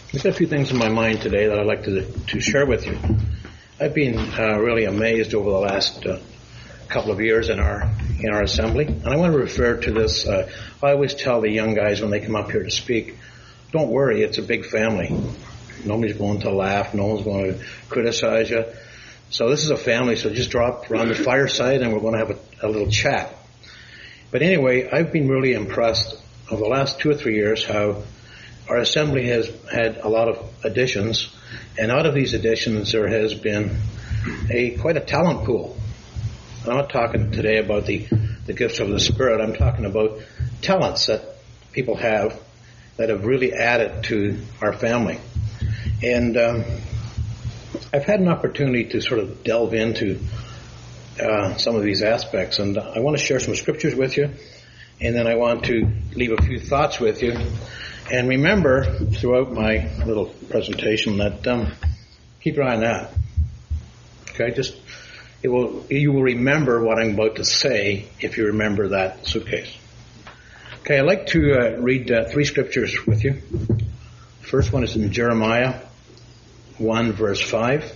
I've got a few things in my mind today that I'd like to share with you. I've been really amazed over the last couple of years in our assembly, and I want to refer to this. I always tell the young guys when they come up here to speak, don't worry, it's a big family. Nobody's going to laugh. No one's going to criticize you. So this is a family, so just drop around the fireside and we're going to have a little chat. But anyway, I've been really impressed over the last 2 or 3 years how our assembly has had a lot of additions, and out of these additions there has been quite a talent pool. I'm not talking today about the gifts of the Spirit. I'm talking about talents that people have that have really added to our family. And I've had an opportunity to sort of delve into some of these aspects, and I want to share some scriptures with you, and then I want to leave a few thoughts with you. And remember, throughout my little presentation, that keep your eye on that. Okay, you will remember what I'm about to say if you remember that suitcase. Okay, I'd like to read 3 scriptures with you. The first one is in Jeremiah 1, verse 5.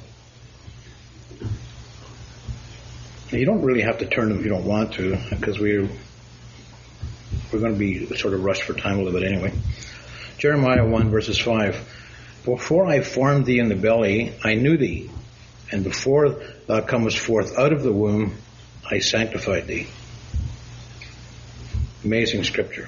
Now, you don't really have to turn them if you don't want to, because we're going to be sort of rushed for time a little bit anyway. Jeremiah 1, verses 5. Before I formed thee in the belly, I knew thee, and before thou comest forth out of the womb, I sanctified thee. Amazing scripture.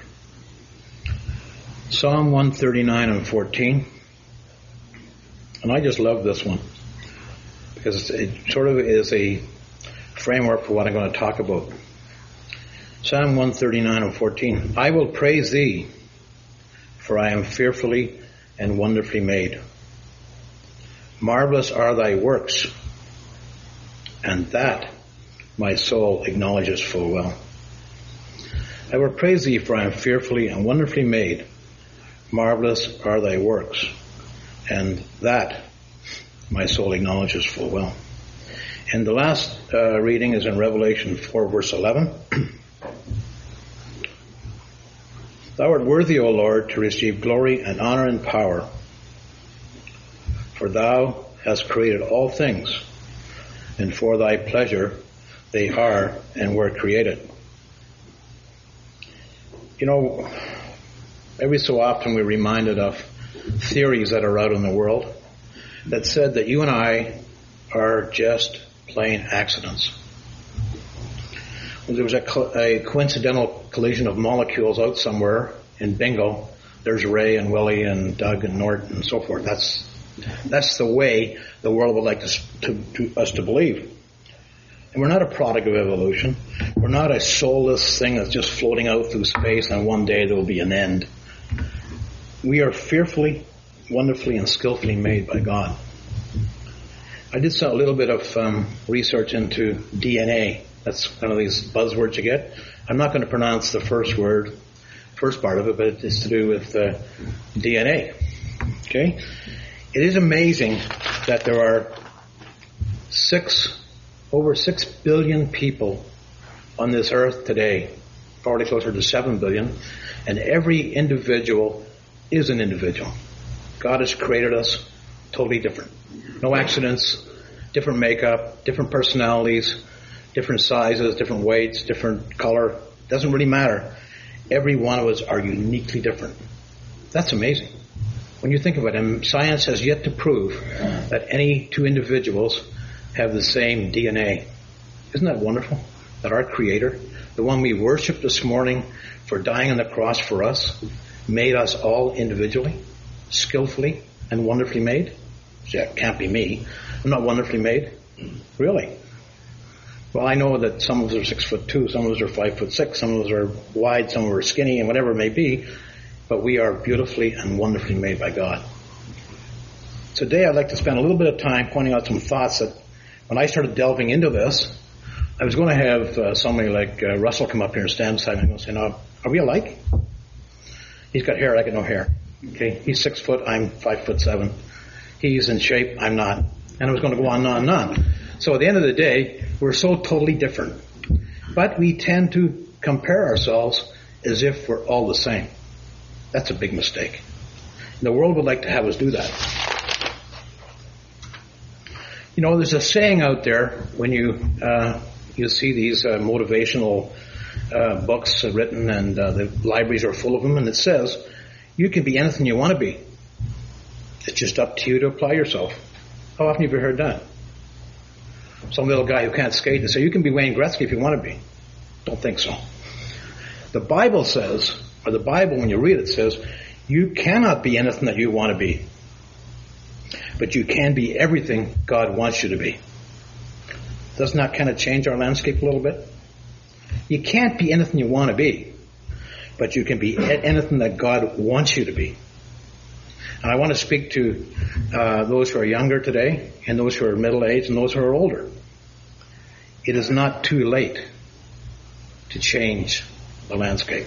Psalm 139 and 14. And I just love this one, because it sort of is a framework for what I'm going to talk about. Psalm 139 and 14. I will praise thee, for I am fearfully and wonderfully made. Marvelous are thy works, and that my soul acknowledges full well. I will praise thee, for I am fearfully and wonderfully made. Marvelous are thy works, and that my soul acknowledges full well. And the last reading is in Revelation 4, verse 11. Thou art worthy, O Lord, to receive glory and honor and power, for thou hast created all things, and for thy pleasure they are and were created. You know, every so often we're reminded of theories that are out in the world that said that you and I are just plain accidents. When there was a coincidental collision of molecules out somewhere, and bingo, there's Ray and Willie and Doug and Nort and so forth. That's the way the world would like us to believe. And we're not a product of evolution. We're not a soulless thing that's just floating out through space and one day there will be an end. We are fearfully, wonderfully, and skillfully made by God. I did a little bit of research into DNA. That's one of these buzzwords you get. I'm not going to pronounce the first part of it, but it's to do with DNA. Okay? It is amazing that there are over 6 billion people on this earth today, probably closer to 7 billion, and every individual is an individual. God has created us totally different. No accidents, different makeup, different personalities, different sizes, different weights, different color. Doesn't really matter. Every one of us are uniquely different. That's amazing. When you think of it, and science has yet to prove that any 2 individuals have the same DNA. Isn't that wonderful? That our Creator, the one we worshiped this morning for dying on the cross for us, made us all individually, skillfully, and wonderfully made? Yeah, it can't be me. I'm not wonderfully made. Really? Well, I know that some of us are 6'2", some of us are 5'6", some of us are wide, some of us are skinny, and whatever it may be, but we are beautifully and wonderfully made by God. Today I'd like to spend a little bit of time pointing out some thoughts that when I started delving into this, I was going to have somebody like Russell come up here and stand beside me and say, now, are we alike? He's got hair, I got no hair. Okay, he's 6 foot, I'm 5'7". He's in shape, I'm not. And I was going to go on and on and on. So at the end of the day, we're so totally different. But we tend to compare ourselves as if we're all the same. That's a big mistake. The world would like to have us do that. You know, there's a saying out there when you see these motivational books written, and the libraries are full of them, and it says, you can be anything you want to be. It's just up to you to apply yourself. How often have you heard that? Some little guy who can't skate and say, you can be Wayne Gretzky if you want to be. Don't think so. The Bible says, or the Bible when you read it says, you cannot be anything that you want to be. But you can be everything God wants you to be. Doesn't that kind of change our landscape a little bit? You can't be anything you want to be, but you can be anything that God wants you to be. And I want to speak to those who are younger today, and those who are middle-aged, and those who are older. It is not too late to change the landscape.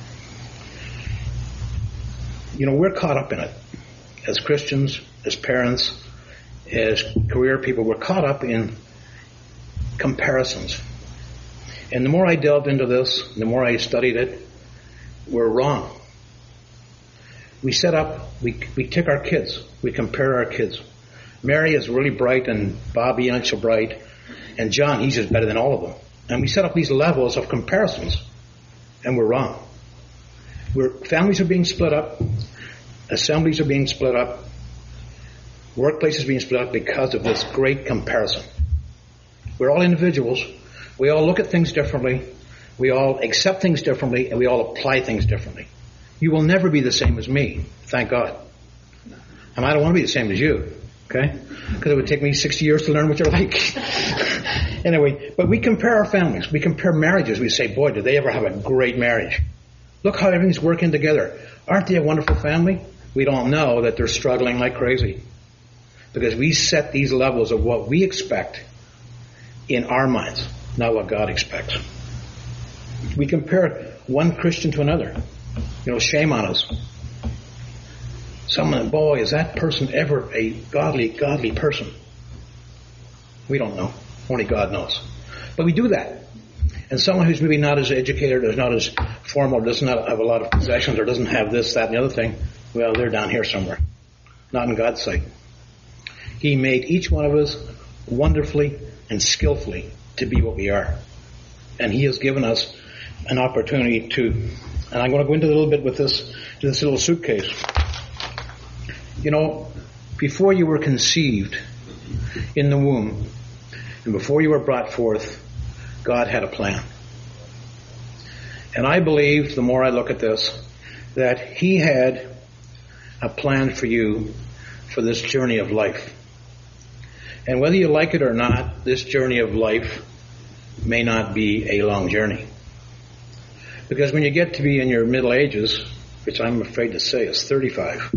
You know, we're caught up in it. As Christians, as parents, as career people, we're caught up in comparisons. And the more I delved into this, the more I studied it, we're wrong. We take our kids, we compare our kids. Mary is really bright, and Bobby ain't so bright, and John, he's just better than all of them. And we set up these levels of comparisons, and we're wrong. Families are being split up, assemblies are being split up, workplaces are being split up because of this great comparison. We're all individuals. We all look at things differently. We all accept things differently, and we all apply things differently. You will never be the same as me, thank God. And I don't want to be the same as you, okay? Because it would take me 60 years to learn what you're like. Anyway, but we compare our families. We compare marriages. We say, boy, did they ever have a great marriage. Look how everything's working together. Aren't they a wonderful family? We don't know that they're struggling like crazy. Because we set these levels of what we expect in our minds, not what God expects. We compare one Christian to another. You know, shame on us. Someone, boy, is that person ever a godly person? We don't know. Only God knows. But we do that. And someone who's maybe not as educated, or not as formal, does not have a lot of possessions, or doesn't have this, that, and the other thing, well, they're down here somewhere. Not in God's sight. He made each one of us wonderfully and skillfully to be what we are. And He has given us an opportunity to, and I'm going to go into a little bit with this little suitcase. You know, before you were conceived in the womb, and before you were brought forth, God had a plan. And I believe, the more I look at this, that He had a plan for you for this journey of life. And whether you like it or not, this journey of life may not be a long journey. Because when you get to be in your middle ages, which I'm afraid to say is 35,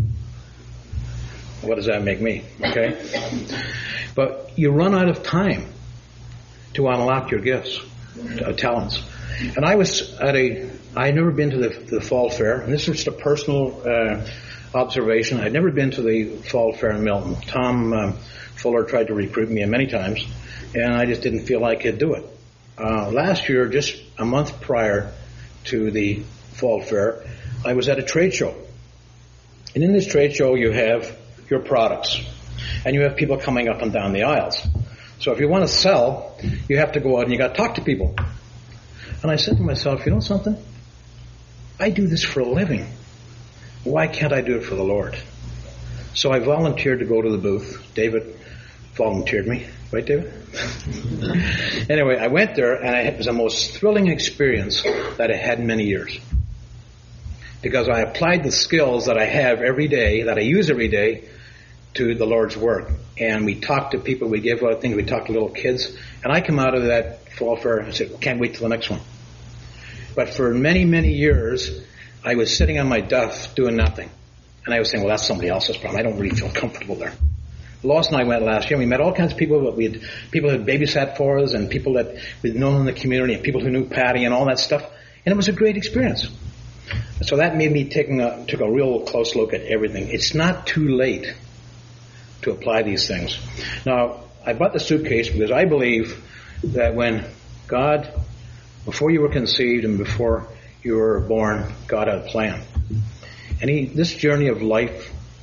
what does that make me? Okay? But you run out of time to unlock your gifts, talents. And I had never been to the fall fair, and this is just a personal observation. I'd never been to the fall fair in Milton. Tom Fuller tried to recruit me many times, and I just didn't feel like I could do it. Last year, just a month prior to the fall fair, I was at a trade show. And in this trade show, you have your products, and you have people coming up and down the aisles. So if you want to sell, you have to go out and you got to talk to people. And I said to myself, you know something? I do this for a living. Why can't I do it for the Lord? So I volunteered to go to the booth. David volunteered me. Right, David? Anyway, I went there, and it was the most thrilling experience that I had in many years. Because I applied the skills that I have every day, that I use every day, to the Lord's work. And we talked to people, we gave out things, we talked to little kids. And I come out of that fall fair and said, can't wait till the next one. But for many, many years, I was sitting on my duff doing nothing. And I was saying, well, that's somebody else's problem. I don't really feel comfortable there. Lois and I went last year. We met all kinds of people. We had people who had babysat for us, and people that we'd known in the community, and people who knew Patty and all that stuff. And it was a great experience. So that made me took a real close look at everything. It's not too late to apply these things. Now, I bought the suitcase because I believe that when God, before you were conceived and before you were born, God had a plan. And this journey of life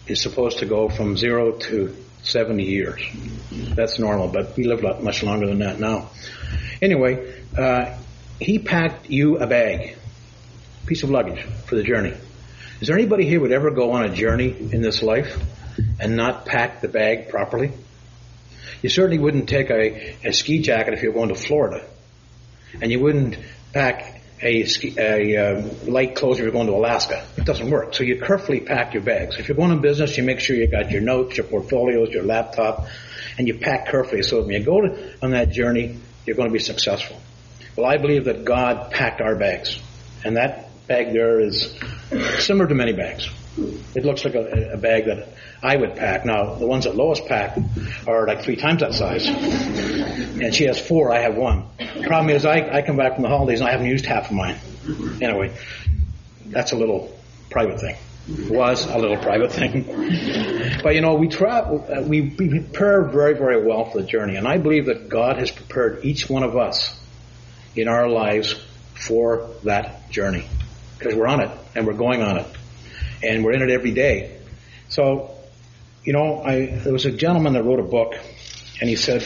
is supposed to go from 0 to 70 years. That's normal, but we live much longer than that now. Anyway, he packed you a bag, piece of luggage for the journey. Is there anybody here who would ever go on a journey in this life and not pack the bag properly? You certainly wouldn't take a ski jacket if you're going to Florida, and you wouldn't pack a light clothes if you're going to Alaska. It doesn't work. So you carefully pack your bags. If you're going on business, you make sure you got your notes, your portfolios, your laptop, and you pack carefully so when you go on that journey, you're going to be successful. Well, I believe that God packed our bags, and that bag there is similar to many bags. It looks like a bag that I would pack. Now, the ones that Lois packed are like 3 times that size. And she has 4, I have 1. The problem is I come back from the holidays and I haven't used half of mine. Anyway, that's a little private thing. It was a little private thing. But we prepare very, very well for the journey. And I believe that God has prepared each one of us in our lives for that journey. Because we're on it and we're going on it. And we're in it every day. So, there was a gentleman that wrote a book, and he said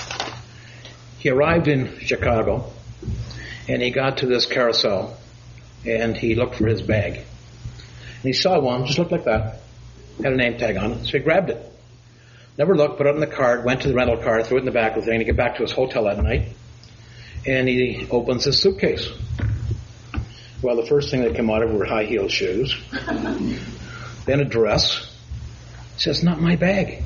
he arrived in Chicago, and he got to this carousel, and he looked for his bag. And he saw one, just looked like that, had a name tag on it, so he grabbed it. Never looked, put it in the cart, went to the rental car, threw it in the back of the thing, he got back to his hotel that night, and he opens his suitcase. Well, the first thing that came out of it were high-heeled shoes, then a dress. He says, not my bag.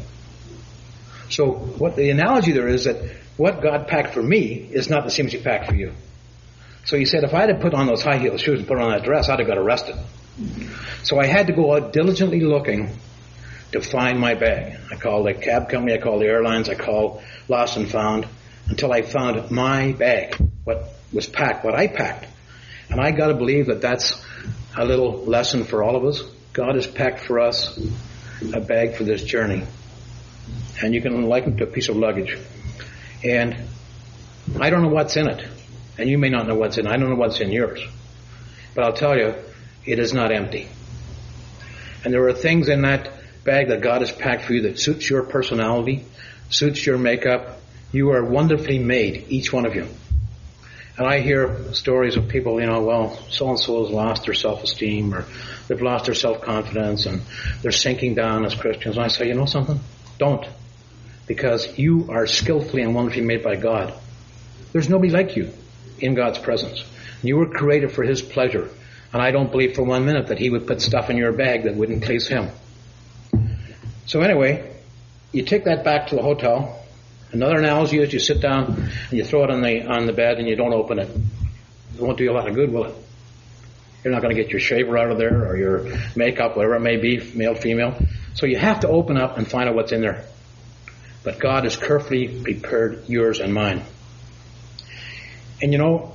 So what the analogy there is that what God packed for me is not the same as He packed for you. So he said, if I had put on those high-heeled shoes and put on that dress, I'd have got arrested. So I had to go out diligently looking to find my bag. I called the cab company, I called the airlines, I called Lost and Found, until I found my bag, what was packed, what I packed. And I got to believe that that's a little lesson for all of us. God has packed for us a bag for this journey. And you can liken it to a piece of luggage. And I don't know what's in it. And you may not know what's in it. I don't know what's in yours. But I'll tell you, it is not empty. And there are things in that bag that God has packed for you that suits your personality, suits your makeup. You are wonderfully made, each one of you. And I hear stories of people, so-and-so has lost their self-esteem, or they've lost their self-confidence, and they're sinking down as Christians. And I say, you know something? Don't. Because you are skillfully and wonderfully made by God. There's nobody like you in God's presence. You were created for His pleasure. And I don't believe for 1 minute that He would put stuff in your bag that wouldn't please Him. So anyway, you take that back to the hotel. Another analogy is you sit down and you throw it on the bed and you don't open it. It won't do you a lot of good, will it? You're not going to get your shaver out of there or your makeup, whatever it may be, male, female. So you have to open up and find out what's in there. But God has carefully prepared yours and mine. And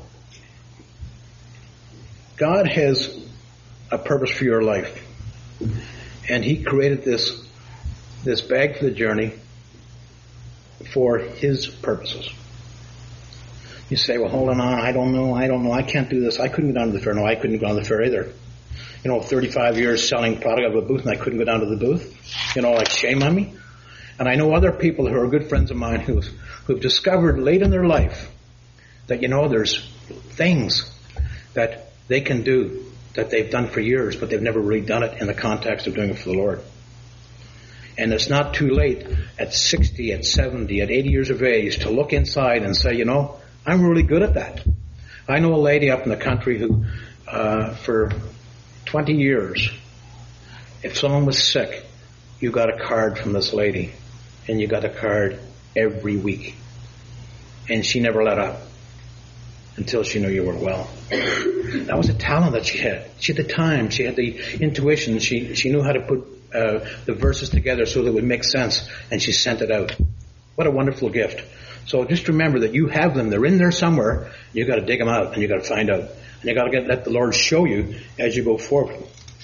God has a purpose for your life. And He created this bag for the journey for His purposes. You say, well, hold on, I don't know, I can't do this. I couldn't go down to the fair. No, I couldn't go down to the fair either. 35 years selling product out of a booth and I couldn't go down to the booth. Shame on me. And I know other people who are good friends of mine who've discovered late in their life that, there's things that they can do that they've done for years, but they've never really done it in the context of doing it for the Lord. And it's not too late at 60, at 70, at 80 years of age to look inside and say, I'm really good at that. I know a lady up in the country who, for 20 years, if someone was sick, you got a card from this lady, and you got a card every week. And she never let up until she knew you were well. That was a talent that she had. She had the time. She had the intuition. She knew how to put the verses together so that it would make sense, and she sent it out. What a wonderful gift. So just remember that you have them. They're in there somewhere. You got to dig them out, and you got to find out. And you got to let the Lord show you as you go forward.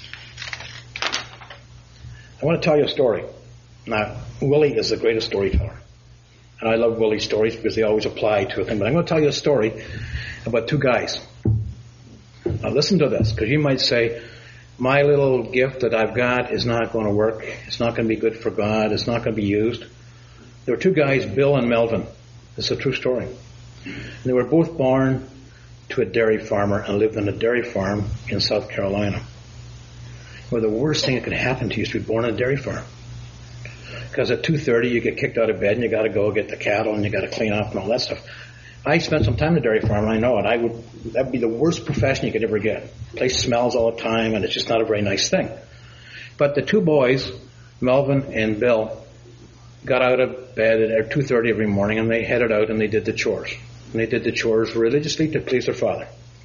I want to tell you a story. Now, Willie is the greatest storyteller. And I love Willie's stories because they always apply to a thing. But I'm going to tell you a story about 2 guys. Now listen to this, because you might say, my little gift that I've got is not going to work. It's not going to be good for God. It's not going to be used. There were two guys, Bill and Melvin. It's a true story. And they were both born to a dairy farmer and lived on a dairy farm in South Carolina. Well, the worst thing that could happen to you is to be born on a dairy farm. Because at 2:30 you get kicked out of bed and you got to go get the cattle and you got to clean up and all that stuff. I spent some time in a dairy farm and I know it. That'd be the worst profession you could ever get. The place smells all the time and it's just not a very nice thing. But the two boys, Melvin and Bill, got out of bed at 2:30 every morning and they headed out and they did the chores. And they did the chores religiously to please their father.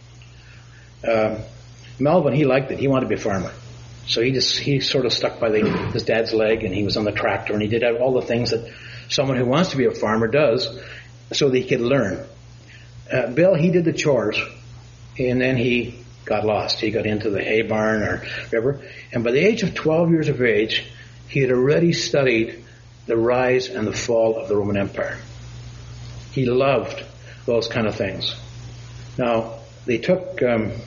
Melvin, he liked it. He wanted to be a farmer. So he sort of stuck by his dad's leg and he was on the tractor and he did all the things that someone who wants to be a farmer does so that he could learn. Bill, he did the chores and then he got lost. He got into the hay barn or whatever. And by the age of 12 years of age, he had already studied the rise and the fall of the Roman Empire. He loved those kind of things. Now, they took...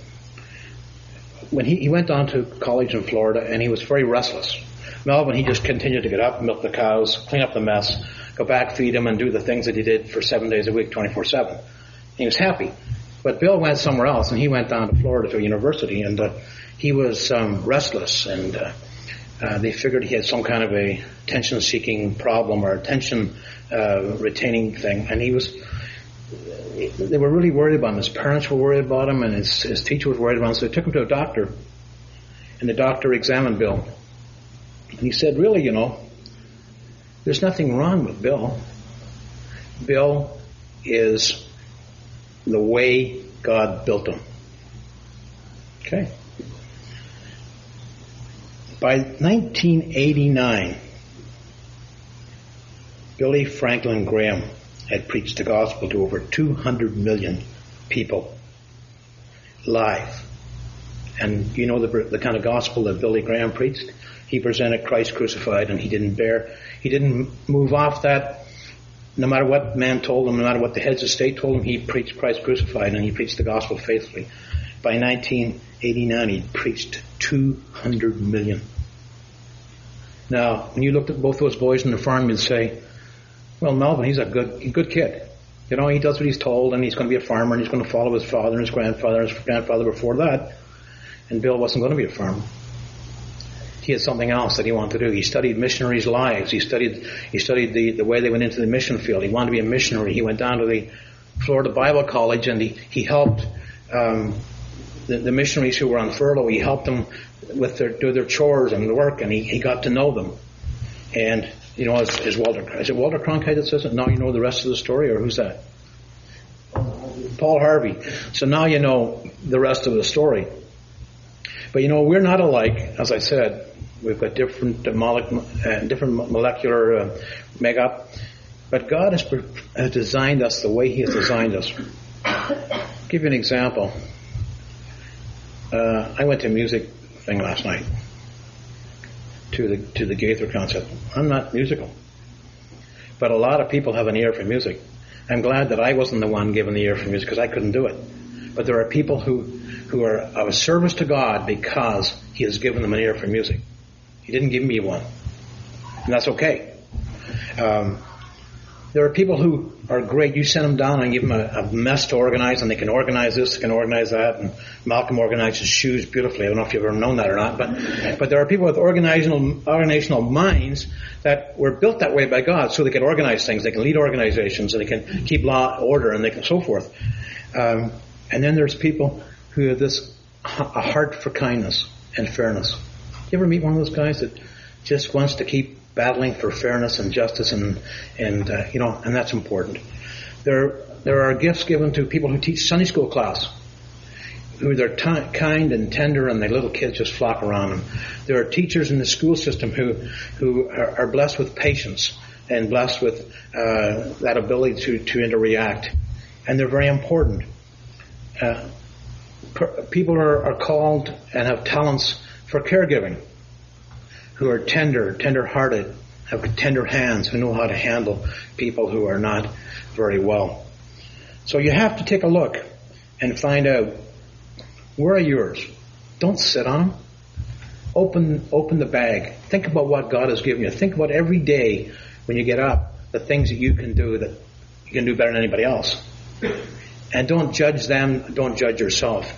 when he went on to college in Florida and he was very restless. Melvin, he just continued to get up, milk the cows, clean up the mess, go back, feed them, and do the things that he did for 7 days a week, 24/7. He was happy. But Bill went somewhere else and he went down to Florida to a university and he was restless and they figured he had some kind of a attention-seeking problem or attention-retaining thing. And they were really worried about him. His parents were worried about him and his teacher was worried about him. So they took him to a doctor and the doctor examined Bill. And he said, really, there's nothing wrong with Bill. Bill is the way God built him. Okay. By 1989, Billy Franklin Graham had preached the gospel to over 200 million people live. And you know the kind of gospel that Billy Graham preached? He presented Christ crucified and he didn't move off that. No matter what man told him, no matter what the heads of state told him, he preached Christ crucified and he preached the gospel faithfully. By 1989, he preached 200 million. Now, when you looked at both those boys in the farm, you'd say, well, Melvin, he's a good kid. He does what he's told and he's going to be a farmer and he's going to follow his father and his grandfather before that. And Bill wasn't going to be a farmer. He had something else that he wanted to do. He studied missionaries' lives. He studied the way they went into the mission field. He wanted to be a missionary. He went down to the Florida Bible College and he helped the missionaries who were on furlough. He helped them with their chores and the work, and he got to know them. And is it Walter Cronkite that says it? Now you know the rest of the story, or who's that? Paul Harvey. So now you know the rest of the story. But we're not alike, as I said. We've got different molecular makeup. But God has designed us the way He has designed us. I'll give you an example. I went to a music thing last night, to the Gaither concert. I'm not musical, but a lot of people have an ear for music. I'm glad that I wasn't the one given the ear for music because I couldn't do it. But there are people who are of service to God because He has given them an ear for music. He didn't give me one, and that's okay. There are people who are great. You send them down and give them a mess to organize, and they can organize this, they can organize that. And Malcolm organizes shoes beautifully. I don't know if you've ever known that or not, but there are people with organizational minds that were built that way by God, so they can organize things, they can lead organizations, and they can keep law, order, and they can so forth. And then there's people who have a heart for kindness and fairness. You ever meet one of those guys that just wants to keep battling for fairness and justice and that's important. There are gifts given to people who teach Sunday school class, who they're kind and tender, and the little kids just flock around them. There are teachers in the school system who are blessed with patience and blessed with that ability to interact, and they're very important. People are called and have talents for caregiving, who are tender-hearted, have tender hands, who know how to handle people who are not very well. So you have to take a look and find out, where are yours? Don't sit on them. open the bag. Think about what God has given you. Think about every day when you get up, the things that you can do that you can do better than anybody else. And don't judge them. Don't judge yourself.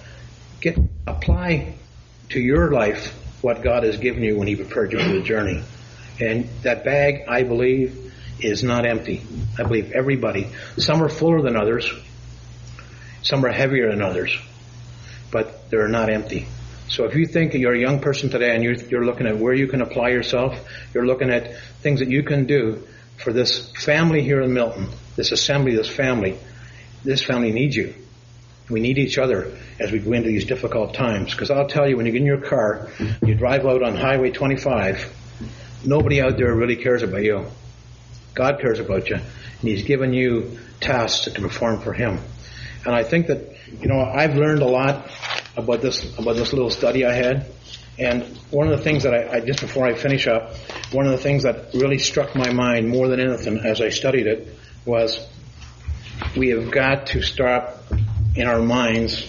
Apply to your life what God has given you when He prepared you for the journey. And that bag, I believe, is not empty. I believe everybody. Some are fuller than others. Some are heavier than others. But they're not empty. So if you think you're a young person today and you're looking at where you can apply yourself, you're looking at things that you can do for this family here in Milton, this assembly, this family needs you. We need each other as we go into these difficult times. Because I'll tell you, when you get in your car, you drive out on Highway 25, nobody out there really cares about you. God cares about you. And He's given you tasks to perform for Him. And I think that, I've learned a lot about this little study I had. And one of the things that I just before I finish up, one of the things that really struck my mind more than anything as I studied it was we have got to stop in our minds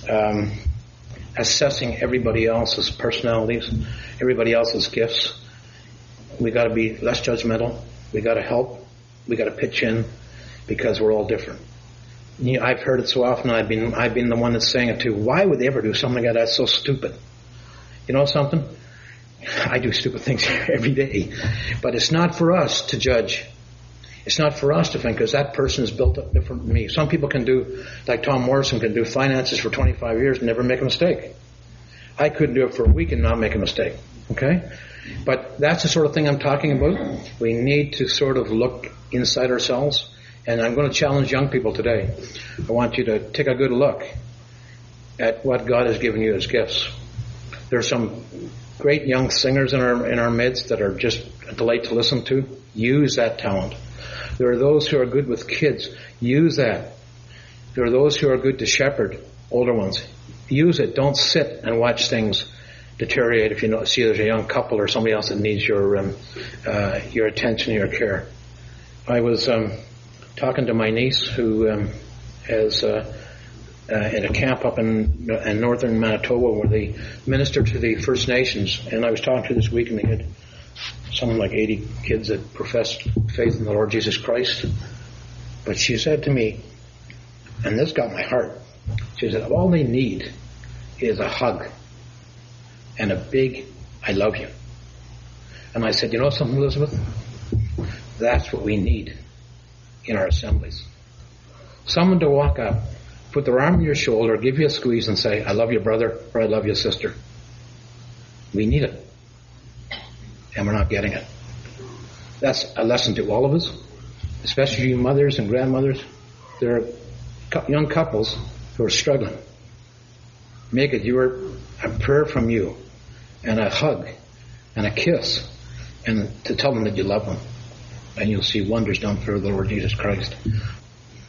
assessing everybody else's personalities, everybody else's gifts. We got to be less judgmental. We got to help. We got to pitch in because we're all different. I've heard it so often. I've been the one that's saying it too. Why would they ever do something like that? That's so stupid. You know something? I do stupid things every day, but it's not for us to judge. It's not for us to think because that person is built up different than me. Some people can do, like Tom Morrison, can do finances for 25 years and never make a mistake. I couldn't do it for a week and not make a mistake. Okay? But that's the sort of thing I'm talking about. We need to sort of look inside ourselves. And I'm going to challenge young people today. I want you to take a good look at what God has given you as gifts. There are some great young singers in our midst that are just a delight to listen to. Use that talent. There are those who are good with kids. Use that. There are those who are good to shepherd older ones. Use it. Don't sit and watch things deteriorate if you see there's a young couple or somebody else that needs your attention, your care. I was talking to my niece who is in a camp up in northern Manitoba where they minister to the First Nations. And I was talking to her this week, and they had something like 80 kids that professed faith in the Lord Jesus Christ. But she said to me, and this got my heart, she said, all they need is a hug and a big, I love you. And I said, you know something, Elizabeth? That's what we need in our assemblies. Someone to walk up, put their arm on your shoulder, give you a squeeze and say, I love you, brother, or I love you, sister. We need it. And we're not getting it. That's a lesson to all of us, especially you mothers and grandmothers. There are young couples who are struggling. Make it a prayer from you and a hug and a kiss and to tell them that you love them. And you'll see wonders done for the Lord Jesus Christ.